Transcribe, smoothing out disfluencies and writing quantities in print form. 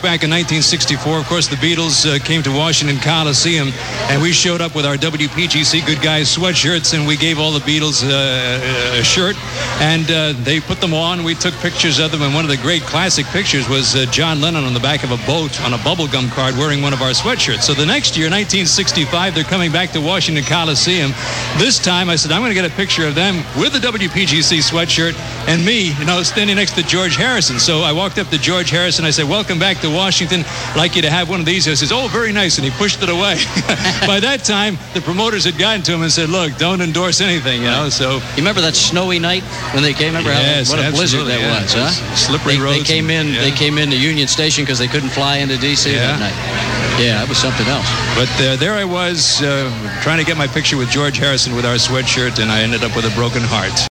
back in 1964. Of course, the Beatles came to Washington Coliseum, and we showed up with our WPGC Good Guys sweatshirts, and we gave all the Beatles a shirt, and they put them on. We took pictures of them, and one of the great classic pictures was John Lennon on the back of a boat on a bubblegum card wearing one of our sweatshirts. So the next year, 1965, they're coming back to Washington Coliseum. This time, I said, I'm going to get a picture of them with the WPGC sweatshirt and me, standing next to George Harrison. So I walked up to George Harrison. I said, welcome back to Washington. I'd like you to have one of these. He says, oh, very nice. And he pushed it away. By that time, the promoters had gotten to him and said, look, don't endorse anything, So you remember that snowy night when they came? Remember what a blizzard that was, huh? Slippery roads. They came in the Union Station because they couldn't fly into D.C. that night. Yeah, that was something else. But there I was trying to get my picture with George Harrison with our sweatshirt, and I ended up with a broken heart.